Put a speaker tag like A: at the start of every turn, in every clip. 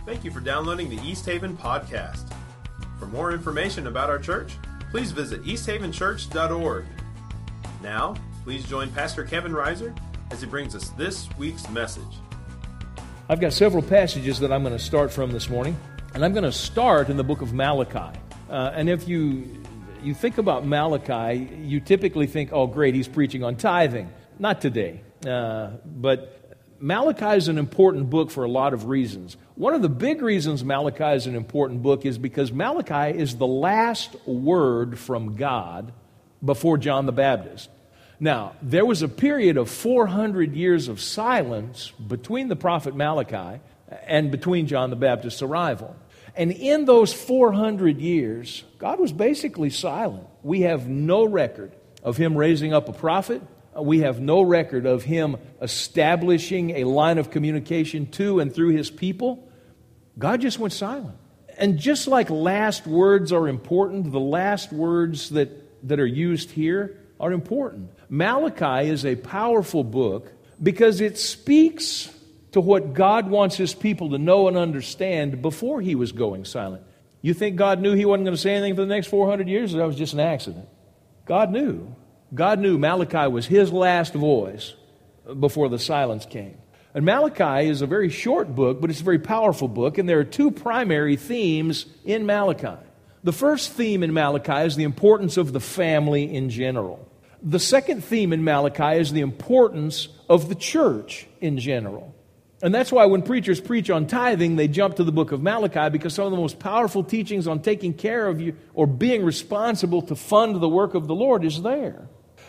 A: Thank you for downloading the East Haven podcast. For more information about our church, please visit easthavenchurch.org. Now, please join Pastor Kevin Reiser as he brings us this week's message.
B: I've got several passages that I'm going to start from this morning, and I'm going to start in the book of Malachi. And if you think about Malachi, you typically think, oh great, he's preaching on tithing. Not today. But Malachi is an important book for a lot of reasons. One of the big reasons Malachi is an important book is because Malachi is the last word from God before John the Baptist. Now, there was a period of 400 years of silence between the prophet Malachi and between John the Baptist's arrival. And in those 400 years, God was basically silent. We have no record of him raising up a prophet. We have no record of him establishing a line of communication to and through his people. God just went silent. And just like last words are important, the last words that are used here are important. Malachi is a powerful book because it speaks to what God wants his people to know and understand before he was going silent. You think God knew he wasn't going to say anything for the next 400 years, or that was just an accident? God knew. God knew Malachi was his last voice before the silence came. And Malachi is a very short book, but it's a very powerful book, and there are two primary themes in Malachi. The first theme in Malachi is the importance of the family in general. The second theme in Malachi is the importance of the church in general. And that's why when preachers preach on tithing, they jump to the book of Malachi, because some of the most powerful teachings on taking care of you or being responsible to fund the work of the Lord is there.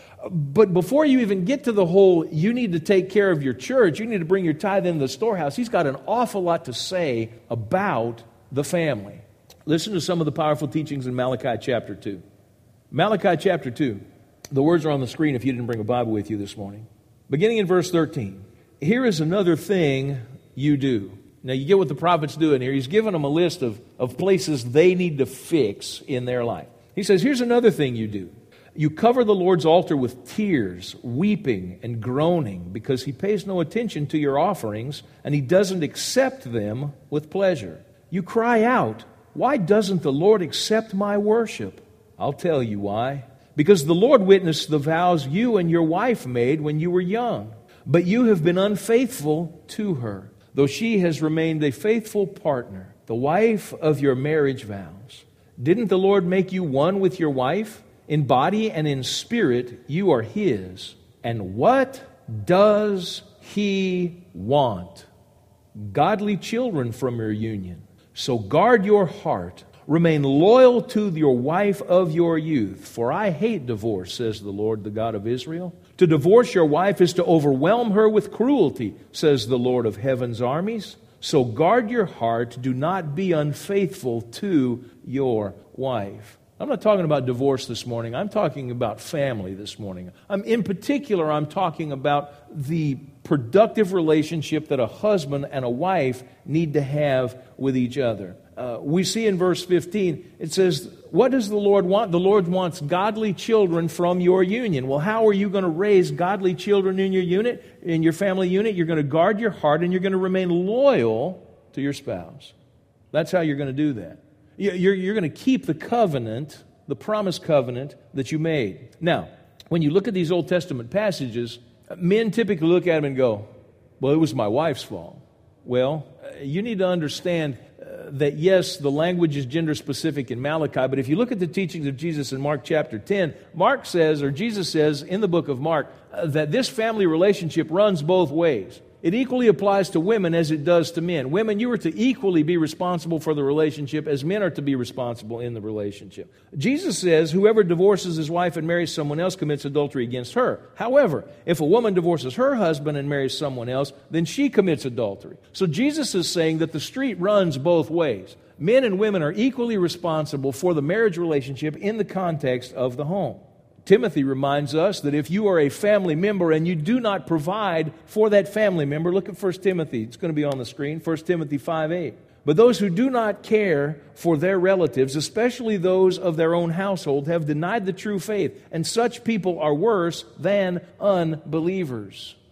B: But before you even get to the whole, you need to take care of your church, you need to bring your tithe into the storehouse, he's got an awful lot to say about the family. Listen to some of the powerful teachings in Malachi chapter 2. Malachi chapter 2. The words are on the screen if you didn't bring a Bible with you this morning. Beginning in verse 13. Here is another thing you do. Now you get what the prophet's doing here. He's giving them a list of places they need to fix in their life. He says, here's another thing you do. You cover the Lord's altar with tears, weeping and groaning, because he pays no attention to your offerings, and he doesn't accept them with pleasure. You cry out, why doesn't the Lord accept my worship? I'll tell you why. Because the Lord witnessed the vows you and your wife made when you were young, but you have been unfaithful to her, though she has remained a faithful partner, the wife of your marriage vows. Didn't the Lord make you one with your wife? In body and in spirit, you are his. And what does he want? Godly children from your union. So guard your heart. Remain loyal to your wife of your youth. For I hate divorce, says the Lord, the God of Israel. To divorce your wife is to overwhelm her with cruelty, says the Lord of heaven's armies. So guard your heart. Do not be unfaithful to your wife. I'm not talking about divorce this morning. I'm talking about family this morning. In particular, I'm talking about the productive relationship that a husband and a wife need to have with each other. We see in verse 15, it says, what does the Lord want? The Lord wants godly children from your union. Well, how are you going to raise godly children in your unit, in your family unit? You're going to guard your heart and you're going to remain loyal to your spouse. That's how you're going to do that. You're going to keep the covenant, the promised covenant that you made. Now, when you look at these Old Testament passages, men typically look at them and go, well, it was my wife's fault. Well, you need to understand that yes, the language is gender specific in Malachi, but if you look at the teachings of Jesus in Mark chapter 10, Mark says, or Jesus says in the book of Mark, that this family relationship runs both ways. It equally applies to women as it does to men. Women, you are to equally be responsible for the relationship as men are to be responsible in the relationship. Jesus says, whoever divorces his wife and marries someone else commits adultery against her. However, if a woman divorces her husband and marries someone else, then she commits adultery. So Jesus is saying that the street runs both ways. Men and women are equally responsible for the marriage relationship in the context of the home. Timothy reminds us that if you are a family member and you do not provide for that family member, look at 1 Timothy. It's going to be on the screen, 1 Timothy 5:8. But those who do not care for their relatives, especially those of their own household, have denied the true faith, and such people are worse than unbelievers.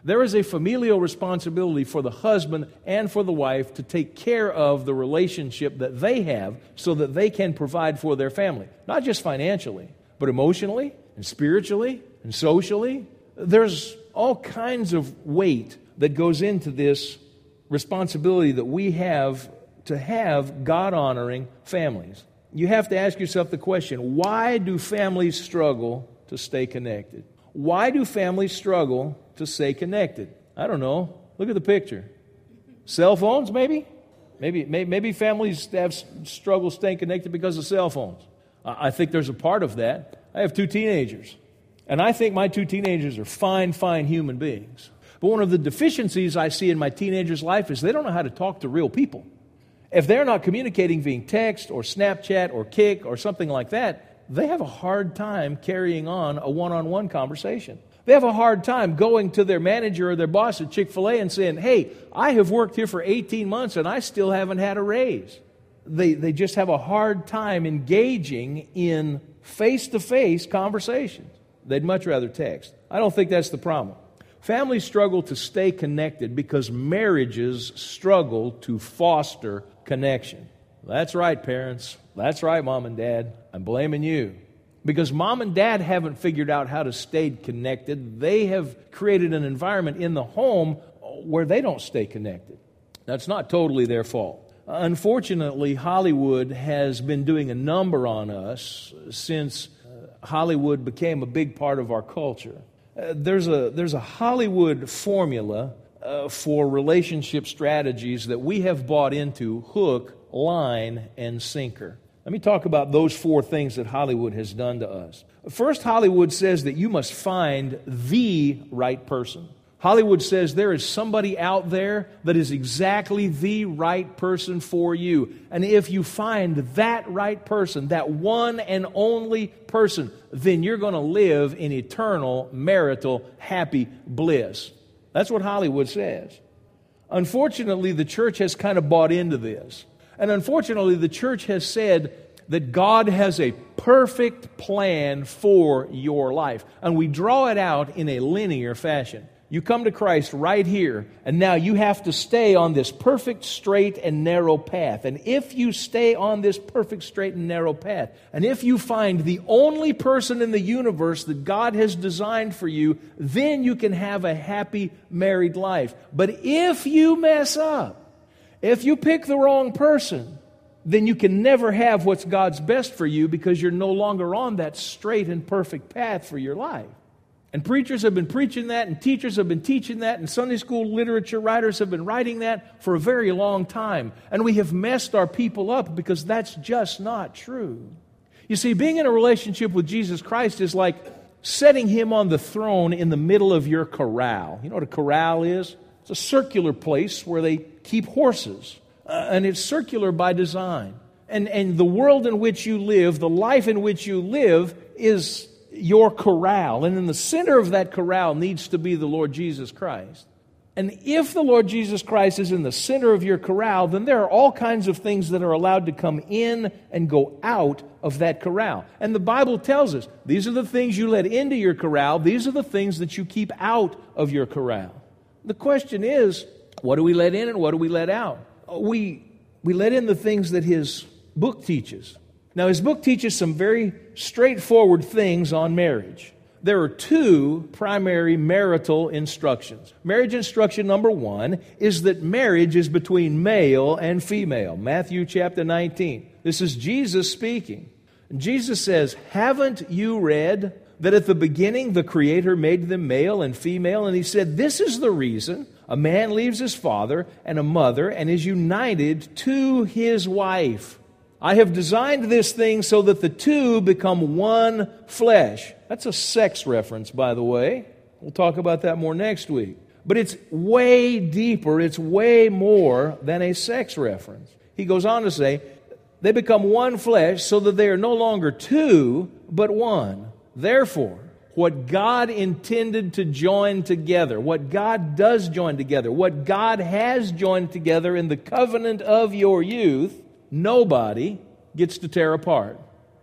B: There is a familial responsibility for the husband and for the wife to take care of the relationship that they have so that they can provide for their family. Not just financially, but emotionally and spiritually and socially. There's all kinds of weight that goes into this responsibility that we have to have God-honoring families. You have to ask yourself the question, why do families struggle to stay connected? Why do families struggle to stay connected? I don't know. Look at the picture. Cell phones, maybe? Maybe families have struggle staying connected because of cell phones. I think there's a part of that. I have 2 teenagers, and I think my 2 teenagers are fine human beings. But one of the deficiencies I see in my teenagers' life is they don't know how to talk to real people. If they're not communicating via text or Snapchat or Kik or something like that, they have a hard time carrying on a one-on-one conversation. They have a hard time going to their manager or their boss at Chick-fil-A and saying, hey, I have worked here for 18 months and I still haven't had a raise. They just have a hard time engaging in face-to-face conversations. They'd much rather text. I don't think that's the problem. Families struggle to stay connected because marriages struggle to foster connection. That's right, parents. That's right, Mom and Dad. I'm blaming you. Because Mom and Dad haven't figured out how to stay connected. They have created an environment in the home where they don't stay connected. That's not totally their fault. Unfortunately, Hollywood has been doing a number on us since Hollywood became a big part of our culture. There's a Hollywood formula for relationship strategies that we have bought into hook, line, and sinker. Let me talk about those 4 things that Hollywood has done to us. First, Hollywood says that you must find the right person. Hollywood says there is somebody out there that is exactly the right person for you. And if you find that right person, that one and only person, then you're going to live in eternal, marital, happy bliss. That's what Hollywood says. Unfortunately, the church has kind of bought into this. And unfortunately, the church has said that God has a perfect plan for your life. And we draw it out in a linear fashion. You come to Christ right here, and now you have to stay on this perfect, straight, and narrow path. And if you stay on this perfect, straight, and narrow path, and if you find the only person in the universe that God has designed for you, then you can have a happy married life. But if you mess up, if you pick the wrong person, then you can never have what's God's best for you because you're no longer on that straight and perfect path for your life. And preachers have been preaching that, and teachers have been teaching that, and Sunday school literature writers have been writing that for a very long time. And we have messed our people up because that's just not true. You see, being in a relationship with Jesus Christ is like setting Him on the throne in the middle of your corral. You know what a corral is? It's a circular place where they keep horses. And it's circular by design. And the world in which you live, the life in which you live is your corral. And in the center of that corral needs to be the Lord Jesus Christ. And if the Lord Jesus Christ is in the center of your corral, then there are all kinds of things that are allowed to come in and go out of that corral. And the Bible tells us, these are the things you let into your corral, these are the things that you keep out of your corral. The question is, what do we let in and what do we let out? We let in the things that His book teaches. Now, His book teaches some very straightforward things on marriage. There are 2 primary marital instructions. Marriage instruction number 1 is that marriage is between male and female. Matthew chapter 19. This is Jesus speaking. And Jesus says, haven't you read that at the beginning the Creator made them male and female? And He said, this is the reason a man leaves his father and a mother and is united to his wife. I have designed this thing so that the 2 become one flesh. That's a sex reference, by the way. We'll talk about that more next week. But it's way deeper. It's way more than a sex reference. He goes on to say, they become one flesh so that they are no longer 2, but one. Therefore, what God intended to join together, what God does join together, what God has joined together in the covenant of your youth, nobody gets to tear apart.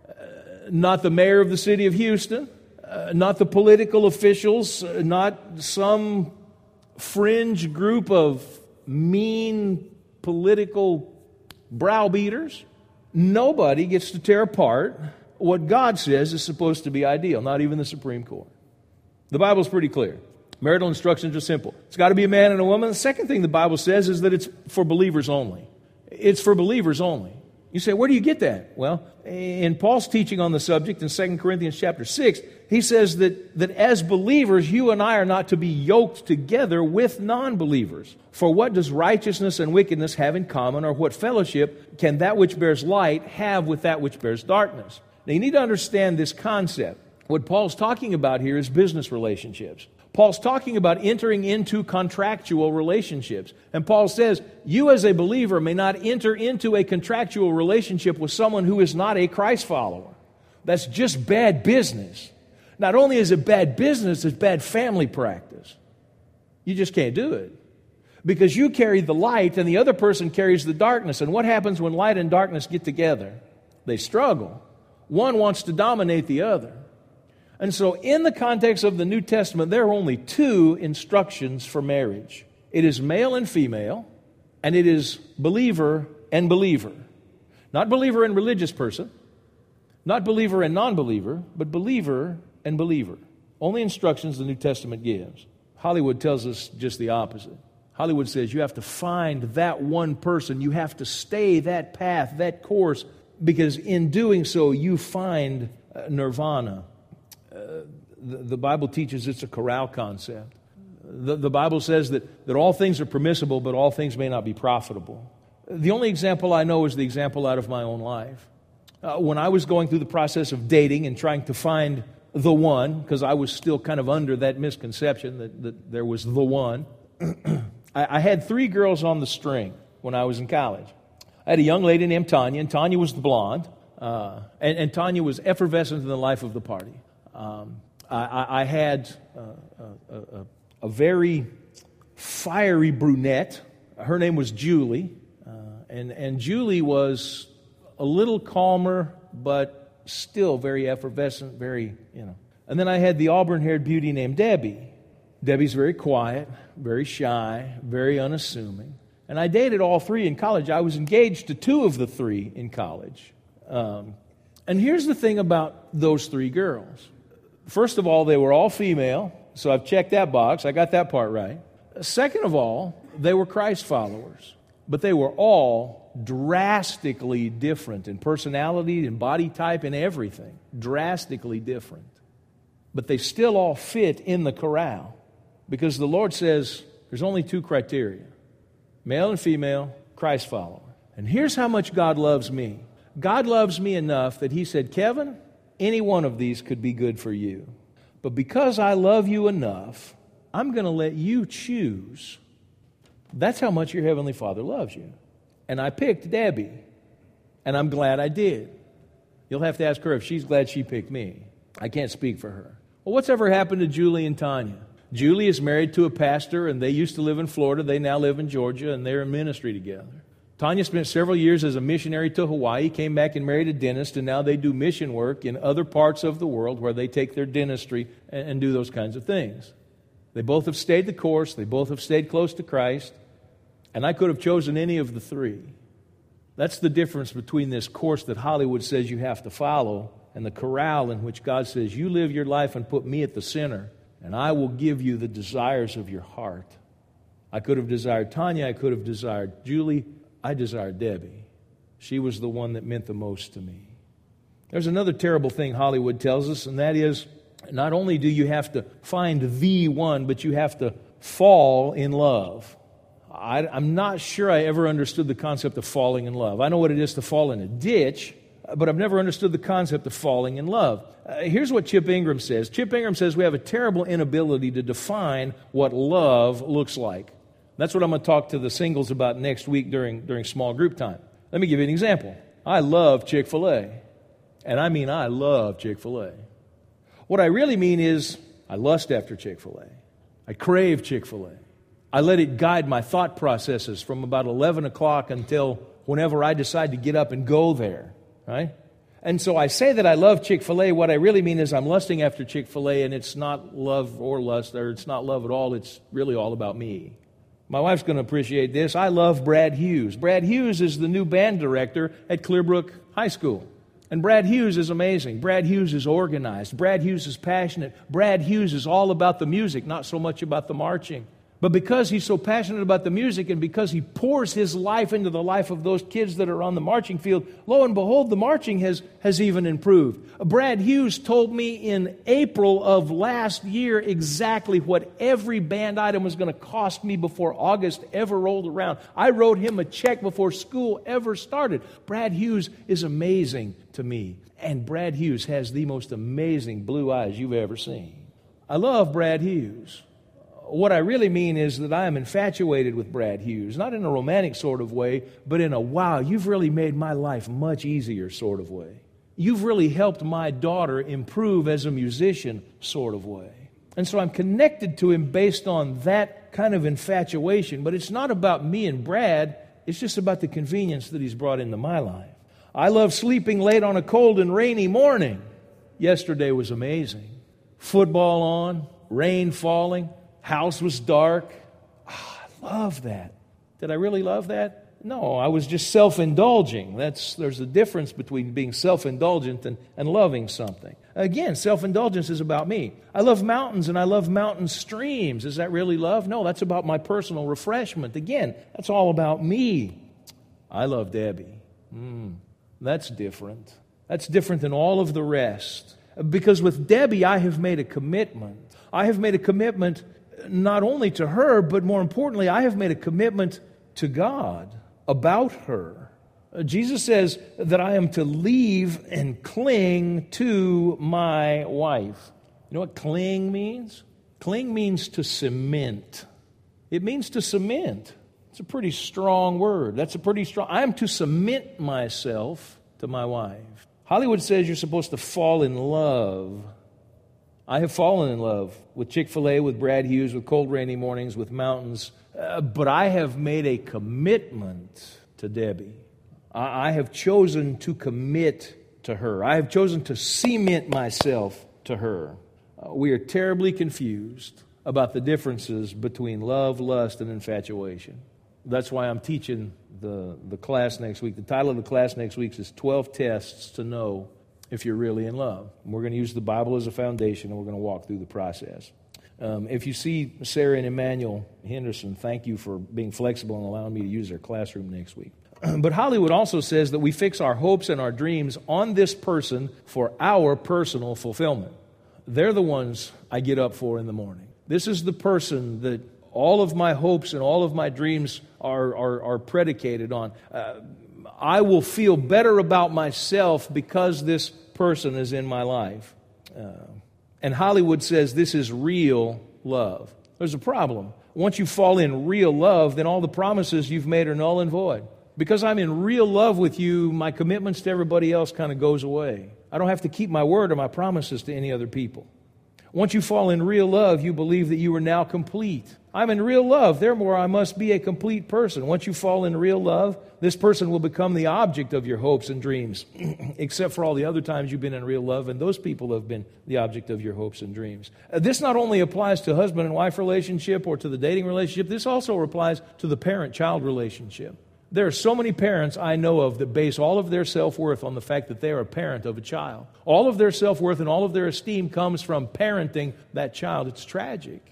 B: Not the mayor of the city of Houston, not the political officials, not some fringe group of mean political browbeaters. Nobody gets to tear apart what God says is supposed to be ideal, not even the Supreme Court. The Bible's pretty clear. Marital instructions are simple. It's got to be a man and a woman. The second thing the Bible says is that it's for believers only. It's for believers only. You say, where do you get that? Well, in Paul's teaching on the subject in 2 Corinthians chapter 6, he says that as believers, you and I are not to be yoked together with non-believers. For what does righteousness and wickedness have in common, or what fellowship can that which bears light have with that which bears darkness? Now, you need to understand this concept. What Paul's talking about here is business relationships. Paul's talking about entering into contractual relationships. And Paul says, you as a believer may not enter into a contractual relationship with someone who is not a Christ follower. That's just bad business. Not only is it bad business, it's bad family practice. You just can't do it. Because you carry the light and the other person carries the darkness. And what happens when light and darkness get together? They struggle. One wants to dominate the other. And so in the context of the New Testament, there are only two instructions for marriage. It is male and female, and it is believer and believer. Not believer and religious person, not believer and non-believer, but believer and believer. Only instructions the New Testament gives. Hollywood tells us just the opposite. Hollywood says you have to find that one person. You have to stay that path, that course, because in doing so, you find nirvana. The Bible teaches it's a corral concept. The Bible says that all things are permissible, but all things may not be profitable. The only example I know is the example out of my own life. When I was going through the process of dating and trying to find the one, because I was still kind of under that misconception that there was the one, I had 3 girls on the string when I was in college. I had a young lady named Tanya, and Tanya was the blonde, and Tanya was effervescent in the life of the party. I had a very fiery brunette. Her name was Julie, and Julie was a little calmer, but still very effervescent, very, And then I had the auburn-haired beauty named Debbie. Debbie's very quiet, very shy, very unassuming. And I dated all 3 in college. I was engaged to 2 of the 3 in college. And here's the thing about those 3 girls. First of all, they were all female, so I've checked that box. I got that part right. Second of all, they were Christ followers, but they were all drastically different in personality and body type and everything. Drastically different. But they still all fit in the corral because the Lord says there's only 2 criteria, male and female, Christ follower. And here's how much God loves me. God loves me enough that He said, Kevin, any one of these could be good for you. But because I love you enough, I'm going to let you choose. That's how much your Heavenly Father loves you. And I picked Debbie. And I'm glad I did. You'll have to ask her if she's glad she picked me. I can't speak for her. Well, what's ever happened to Julie and Tanya? Julie is married to a pastor, and they used to live in Florida. They now live in Georgia, and they're in ministry together. Tanya spent several years as a missionary to Hawaii, came back and married a dentist, and now they do mission work in other parts of the world where they take their dentistry and do those kinds of things. They both have stayed the course. They both have stayed close to Christ. And I could have chosen any of the 3. That's the difference between this course that Hollywood says you have to follow and the corral in which God says, you live your life and put me at the center, and I will give you the desires of your heart. I could have desired Tanya. I could have desired Julie. I desired Debbie. She was the one that meant the most to me. There's another terrible thing Hollywood tells us, and that is not only do you have to find the one, but you have to fall in love. I'm not sure I ever understood the concept of falling in love. I know what it is to fall in a ditch, but I've never understood the concept of falling in love. Here's what Chip Ingram says. Chip Ingram says we have a terrible inability to define what love looks like. That's what I'm going to talk to the singles about next week during small group time. Let me give you an example. I love Chick-fil-A. And I mean I love Chick-fil-A. What I really mean is I lust after Chick-fil-A. I crave Chick-fil-A. I let it guide my thought processes from about 11 o'clock until whenever I decide to get up and go there. Right? And so I say that I love Chick-fil-A. What I really mean is I'm lusting after Chick-fil-A, and it's not love or lust, or it's not love at all. It's really all about me. My wife's going to appreciate this. I love Brad Hughes. Brad Hughes is the new band director at Clearbrook High School. And Brad Hughes is amazing. Brad Hughes is organized. Brad Hughes is passionate. Brad Hughes is all about the music, not so much about the marching. But because he's so passionate about the music and because he pours his life into the life of those kids that are on the marching field, lo and behold, the marching has even improved. Brad Hughes told me in April of last year exactly what every band item was going to cost me before August ever rolled around. I wrote him a check before school ever started. Brad Hughes is amazing to me. And Brad Hughes has the most amazing blue eyes you've ever seen. I love Brad Hughes. What I really mean is that I am infatuated with Brad Hughes, not in a romantic sort of way, but in a, wow, you've really made my life much easier sort of way. You've really helped my daughter improve as a musician sort of way. And so I'm connected to him based on that kind of infatuation, but it's not about me and Brad, it's just about the convenience that he's brought into my life. I love sleeping late on a cold and rainy morning. Yesterday was amazing. Football on, rain falling. House was dark. I love that. Did I really love that? No, I was just self-indulging. There's a difference between being self-indulgent and loving something. Again, self-indulgence is about me. I love mountains and I love mountain streams. Is that really love? No, that's about my personal refreshment. Again, that's all about me. I love Debbie. That's different. That's different than all of the rest. Because with Debbie, I have made a commitment. I have made a commitment not only to her, but more importantly, I have made a commitment to God about her. Jesus says that I am to leave and cling to my wife. You know what cling means? Cling means to cement. It means to cement. It's a pretty strong word. I am to cement myself to my wife. Hollywood says you're supposed to fall in love. I have fallen in love with Chick-fil-A, with Brad Hughes, with cold, rainy mornings, with mountains. But I have made a commitment to Debbie. I have chosen to commit to her. I have chosen to cement myself to her. We are terribly confused about the differences between love, lust, and infatuation. That's why I'm teaching the class next week. The title of the class next week is 12 Tests to Know if You're Really in Love. And we're going to use the Bible as a foundation, and we're going to walk through the process. If you see Sarah and Emmanuel Henderson, thank you for being flexible and allowing me to use their classroom next week. But Hollywood also says that we fix our hopes and our dreams on this person for our personal fulfillment. They're the ones I get up for in the morning. This is the person that all of my hopes and all of my dreams are predicated on. I will feel better about myself because this person is in my life. And Hollywood says this is real love. There's a problem. Once you fall in real love, then all the promises you've made are null and void. Because I'm in real love with you, my commitments to everybody else kind of goes away. I don't have to keep my word or my promises to any other people. Once you fall in real love, you believe that you are now complete. I'm in real love, therefore I must be a complete person. Once you fall in real love, this person will become the object of your hopes and dreams, except for all the other times you've been in real love, and those people have been the object of your hopes and dreams. This not only applies to husband and wife relationship or to the dating relationship, this also applies to the parent-child relationship. There are so many parents I know of that base all of their self-worth on the fact that they are a parent of a child. All of their self-worth and all of their esteem comes from parenting that child. It's tragic.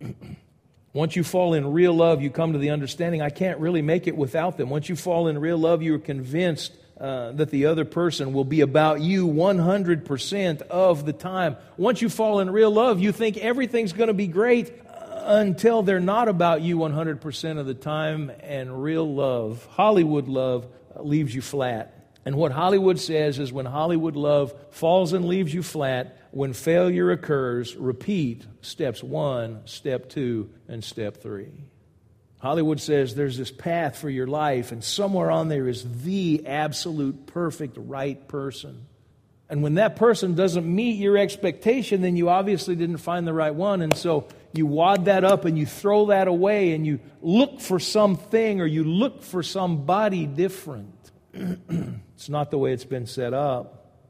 B: Once you fall in real love, you come to the understanding, I can't really make it without them. Once you fall in real love, you're convinced that the other person will be about you 100% of the time. Once you fall in real love, you think everything's going to be great until they're not about you 100% of the time, and real love, Hollywood love, leaves you flat. And what Hollywood says is when Hollywood love falls and leaves you flat, when failure occurs, repeat steps 1, step 2, and step 3. Hollywood says there's this path for your life, and somewhere on there is the absolute perfect right person. And when that person doesn't meet your expectation, then you obviously didn't find the right one. And so you wad that up and you throw that away and you look for something or you look for somebody different. It's not the way it's been set up.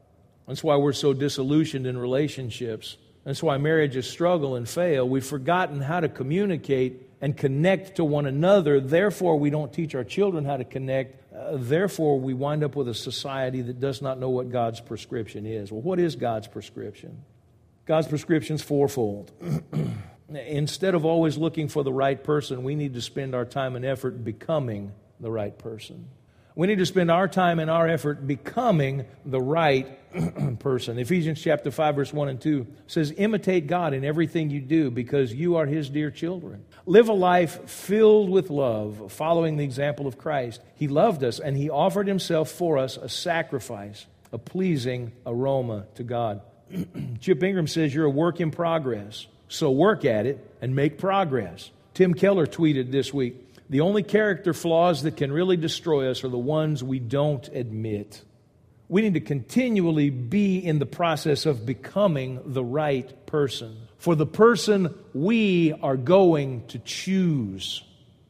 B: That's why we're so disillusioned in relationships. That's why marriages struggle and fail. We've forgotten how to communicate and connect to one another. Therefore, we don't teach our children how to connect. Therefore, we wind up with a society that does not know what God's prescription is. Well, what is God's prescription? God's prescription is fourfold. Instead of always looking for the right person, we need to spend our time and effort becoming the right person. We need to spend our time and our effort becoming the right person. Ephesians chapter 5, verse 1 and 2 says, imitate God in everything you do because you are His dear children. Live a life filled with love, following the example of Christ. He loved us and He offered Himself for us a sacrifice, a pleasing aroma to God. Chip Ingram says you're a work in progress, so work at it and make progress. Tim Keller tweeted this week, the only character flaws that can really destroy us are the ones we don't admit. We need to continually be in the process of becoming the right person. For the person we are going to choose.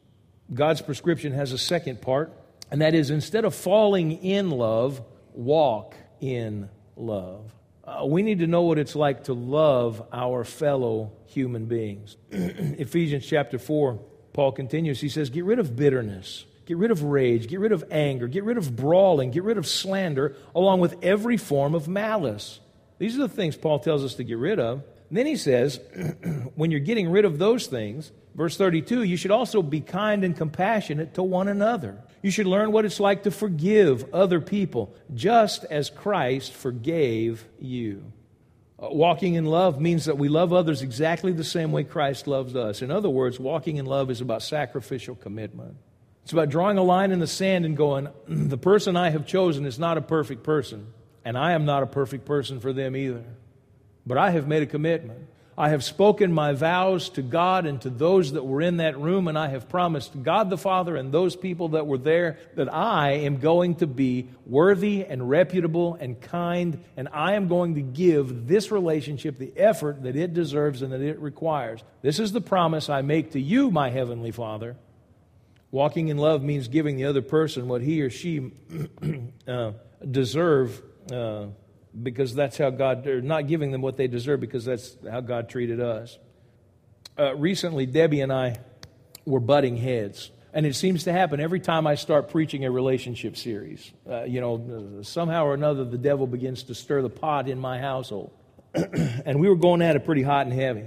B: God's prescription has a second part, and that is instead of falling in love, walk in love. We need to know what it's like to love our fellow human beings. Ephesians chapter 4, Paul continues, he says, get rid of bitterness, get rid of rage, get rid of anger, get rid of brawling, get rid of slander, along with every form of malice. These are the things Paul tells us to get rid of. And then he says, when you're getting rid of those things, verse 32, you should also be kind and compassionate to one another. You should learn what it's like to forgive other people, just as Christ forgave you. Walking in love means that we love others exactly the same way Christ loves us. In other words, walking in love is about sacrificial commitment. It's about drawing a line in the sand and going, the person I have chosen is not a perfect person, and I am not a perfect person for them either. But I have made a commitment. I have spoken my vows to God and to those that were in that room, and I have promised God the Father and those people that were there that I am going to be worthy and reputable and kind, and I am going to give this relationship the effort that it deserves and that it requires. This is the promise I make to you, my Heavenly Father. Walking in love means giving the other person what he or she deserve, because that's how God, or not giving them what they deserve because that's how God treated us. Recently, Debbie and I were butting heads. And it seems to happen every time I start preaching a relationship series. Somehow or another, the devil begins to stir the pot in my household. And we were going at it pretty hot and heavy.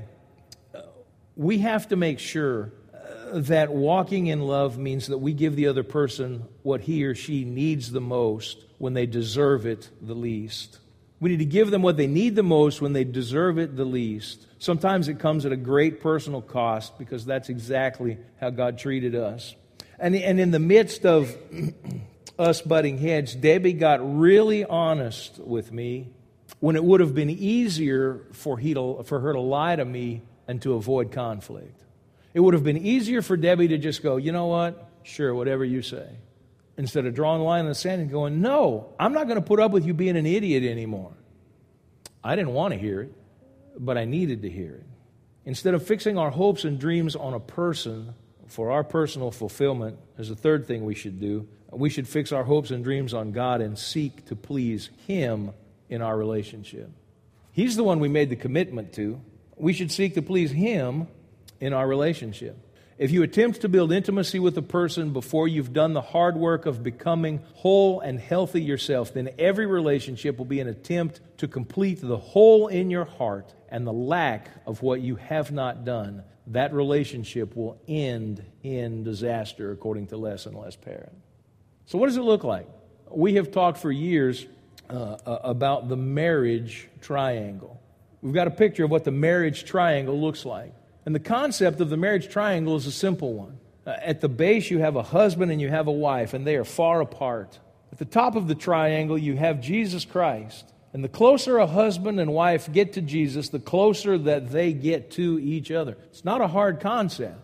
B: We have to make sure that walking in love means that we give the other person what he or she needs the most when they deserve it the least. We need to give them what they need the most when they deserve it the least. Sometimes it comes at a great personal cost because that's exactly how God treated us. And in the midst of us butting heads, Debbie got really honest with me when it would have been easier for her to lie to me and to avoid conflict. It would have been easier for Debbie to just go, you know what? Sure, whatever you say. Instead of drawing a line in the sand and going, no, I'm not going to put up with you being an idiot anymore. I didn't want to hear it, but I needed to hear it. Instead of fixing our hopes and dreams on a person for our personal fulfillment, there's a third thing we should do. We should fix our hopes and dreams on God and seek to please Him in our relationship. He's the one we made the commitment to. We should seek to please Him in our relationship. If you attempt to build intimacy with a person before you've done the hard work of becoming whole and healthy yourself, then every relationship will be an attempt to complete the hole in your heart and the lack of what you have not done. That relationship will end in disaster, according to Les and Les Parrott. So what does it look like? We have talked for years about the marriage triangle. We've got a picture of what the marriage triangle looks like. And the concept of the marriage triangle is a simple one. At the base, you have a husband and you have a wife, and they are far apart. At the top of the triangle, you have Jesus Christ. And the closer a husband and wife get to Jesus, the closer that they get to each other. It's not a hard concept.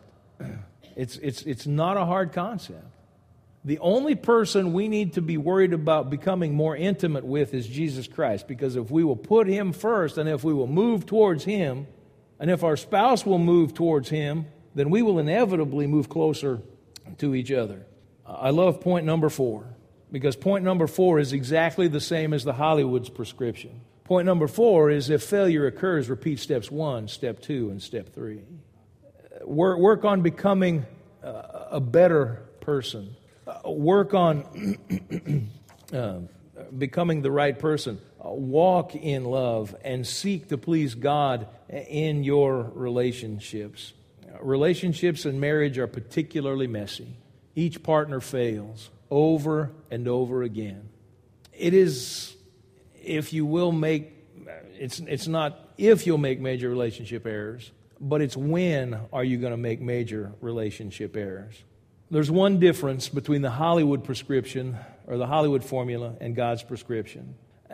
B: It's not a hard concept. The only person we need to be worried about becoming more intimate with is Jesus Christ, because if we will put Him first, and if we will move towards Him, and if our spouse will move towards Him, then we will inevitably move closer to each other. I love point number 4. Because point number 4 is exactly the same as the Hollywood's prescription. Point number 4 is if failure occurs, repeat steps 1, step 2, and step 3. Work on becoming a better person. Work on becoming the right person. Walk in love and seek to please God in your relationships. Relationships and marriage are particularly messy. Each partner fails over and over again. It is, if you will make, it's not if you'll make major relationship errors, but it's when are you going to make major relationship errors. There's one difference between the Hollywood prescription or the Hollywood formula and God's prescription.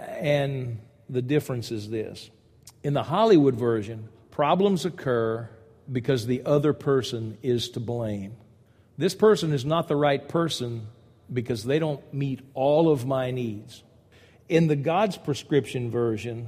B: And the difference is this. In the Hollywood version, problems occur because the other person is to blame. This person is not the right person because they don't meet all of my needs. In the God's prescription version,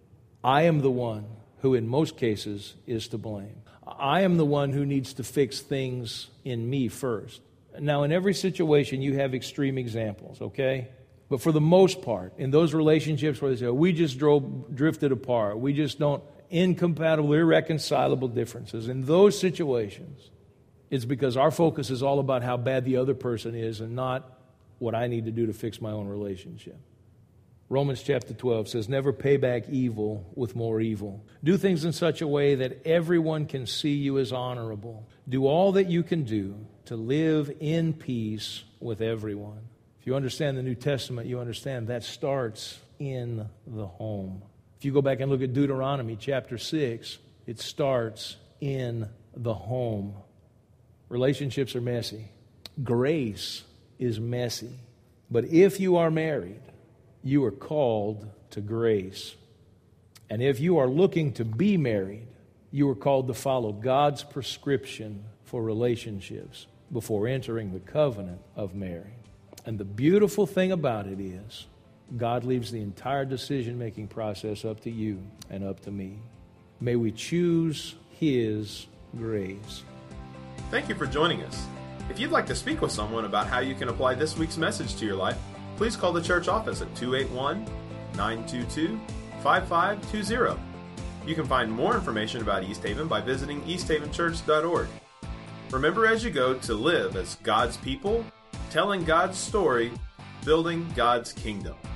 B: I am the one who in most cases is to blame. I am the one who needs to fix things in me first. Now, in every situation, you have extreme examples, okay? But for the most part, in those relationships where they say, we just drifted apart, we just don't, incompatible, irreconcilable differences, in those situations, it's because our focus is all about how bad the other person is and not what I need to do to fix my own relationship. Romans chapter 12 says, never pay back evil with more evil. Do things in such a way that everyone can see you as honorable. Do all that you can do to live in peace with everyone. If you understand the New Testament, you understand that starts in the home. If you go back and look at Deuteronomy chapter 6, it starts in the home. Relationships are messy. Grace is messy. But if you are married, you are called to grace. And if you are looking to be married, you are called to follow God's prescription for relationships before entering the covenant of marriage. And the beautiful thing about it is, God leaves the entire decision-making process up to you and up to me. May we choose His grace.
A: Thank you for joining us. If you'd like to speak with someone about how you can apply this week's message to your life, please call the church office at 281-922-5520. You can find more information about East Haven by visiting easthavenchurch.org. Remember as you go to live as God's people, telling God's story, building God's kingdom.